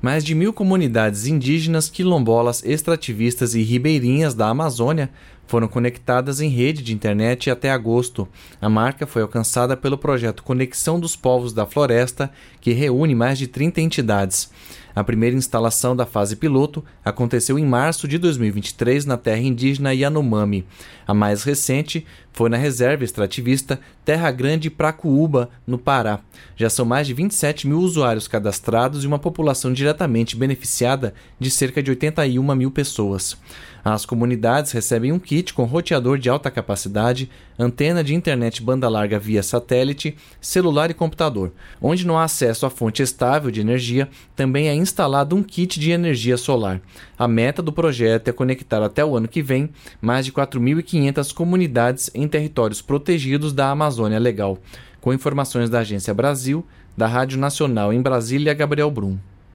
Mais de 1.000 comunidades indígenas, quilombolas, extrativistas e ribeirinhas da Amazônia foram conectadas em rede de internet até agosto. A marca foi alcançada pelo projeto Conexão dos Povos da Floresta, que reúne mais de 30 entidades. A primeira instalação da fase piloto aconteceu em março de 2023 na terra indígena Yanomami. A mais recente foi na reserva extrativista Terra Grande Pracuúba, no Pará. Já são mais de 27 mil usuários cadastrados e uma população diretamente beneficiada de cerca de 81 mil pessoas. As comunidades recebem um kit com roteador de alta capacidade, antena de internet banda larga via satélite, celular e computador. Onde não há acesso à fonte estável de energia, também é instalado um kit de energia solar. A meta do projeto é conectar até o ano que vem mais de 4.500 comunidades em territórios protegidos da Amazônia Legal. Com informações da Agência Brasil, da Rádio Nacional em Brasília, Gabriel Brum.